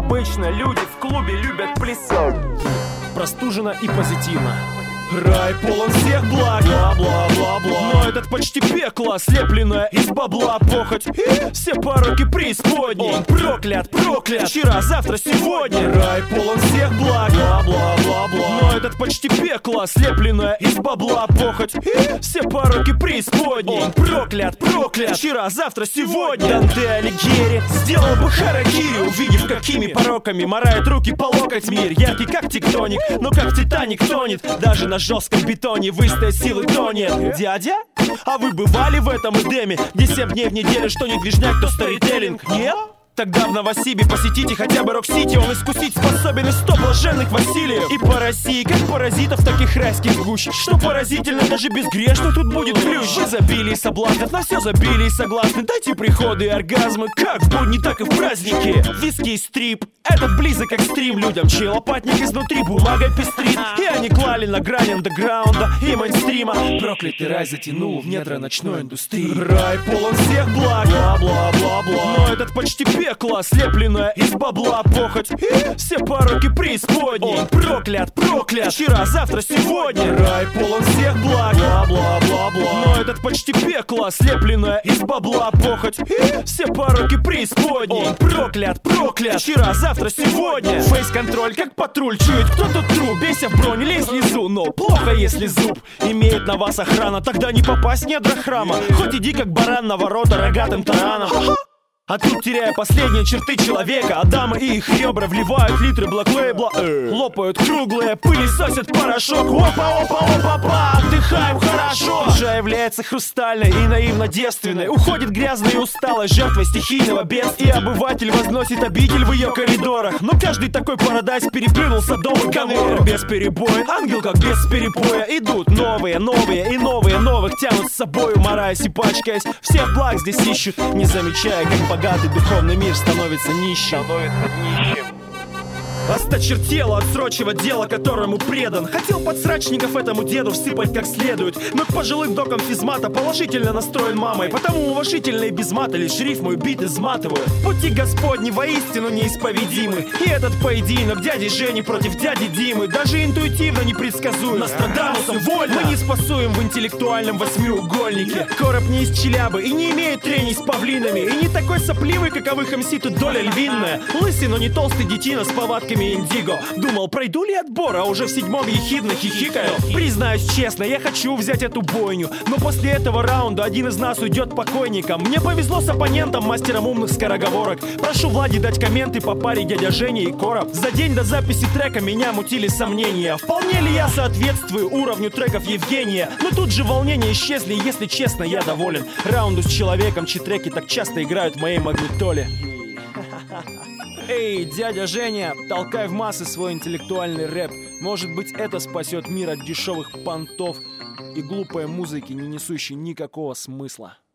обычно люди в клубе любят плясать. Простуженно и позитивно. Рай полон всех благ, бла-бла-бла-бла. Но этот почти пекло, слепленное из бабла похоть. И все пороки преисподней. Он проклят, проклят, вчера, завтра, сегодня. Рай полон всех благ, бла-бла-бла-бла. Но этот почти пекло, слепленное из бабла похоть. И все пороки преисподней. Он проклят, проклят, вчера, завтра, сегодня. Данте Алигьери сделал бы харакири, увидев, какими пороками марает руки по локоть мир. Яркий как тектоник, но как Титаник тонет. Даже на жестком бетоне выстоять силы тонет. Дядя? А вы бывали в этом Эдеме, где 7 дней в неделю, что не движняк, то сторителлинг? Нет? Тогда в Новосибе посетите хотя бы Рок-Сити. Он искусить способен из 100 блаженных Василиев. И по России, как паразитов, таких райских гущ. Что поразительно, даже безгрешно тут будет ключ. Вы забили и соблазнов, на все забили и согласны. Дайте приходы и оргазмы, как в будни, так и в праздники. Виски и стрип, этот близок как стрим людям, чей лопатник изнутри бумагой пестрит. И они клали на грани андеграунда и мейнстрима. Проклятый рай затянул в недра ночной индустрии. Рай полон всех благ, бла-бла-бла-бла. Но этот почти пекло, слепленное из бабла похоть. И все пороки преисподней. Он проклят, проклят, вчера, завтра, сегодня. Рай полон всех благ, бла-бла-бла-бла. Но этот почти пекло, слепленное из бабла похоть. И все пороки преисподней. Он проклят, проклят, вчера, завтра, сегодня. Фейс-контроль, как патруль, чует кто-то труп. Бейся в бронь, лезь внизу, но плохо, если зуб имеет на вас охрана. Тогда не попасть в недра храма. Хоть иди как баран на ворота рогатым тараном. А тут, теряя последние черты человека, Адама и их ребра вливают литры блэк-лейбла. Лопают круглые, пылесосят порошок. Опа-опа-опа-па, отдыхаем хорошо. Душа является хрустальной и наивно девственной. Уходит грязной и усталой жертвой стихийного бедствия. И обыватель возносит обитель в ее коридорах. Но каждый такой парадайз перепрыгнул садовый конвейер. Без перебоя, ангел как без перепоя. Идут новые, новые и новые новых тянут с собой, умораясь и пачкаясь. Всех благ здесь ищут, не замечая, как богатый духовный мир становится нищим. Осточертело отсрочивать дело, которому предан. Хотел подсрачников этому деду всыпать как следует, но к пожилым докам физмата положительно настроен мамой. Потому уважительно и без мата лишь рифму и бит изматывают. Пути Господни воистину неисповедимы. И этот поединок дяди Жени против дяди Димы даже интуитивно непредсказуем. Нострадамусом вольно мы не спасуем в интеллектуальном восьмиугольнике. Короб не из Челябы и не имеет трений с павлинами. И не такой сопливый, каковых МС тут доля львиная. Лысый, но не толстый детина с повадками индиго. Думал, пройду ли отбор, а уже в 7-м ехидно хихикаю. Признаюсь честно, я хочу взять эту бойню, но после этого раунда один из нас уйдет покойником. Мне повезло с оппонентом, мастером умных скороговорок. Прошу Влади дать комменты по паре дядя Женя и Короб. За день до записи трека меня мутили сомнения. Вполне ли я соответствую уровню треков Евгения? Но тут же волнения исчезли, если честно, я доволен. Раунду с человеком, чьи треки так часто играют в моей магнитоле. Эй, дядя Женя, толкай в массы свой интеллектуальный рэп. Может быть, это спасет мир от дешевых понтов и глупой музыки, не несущей никакого смысла.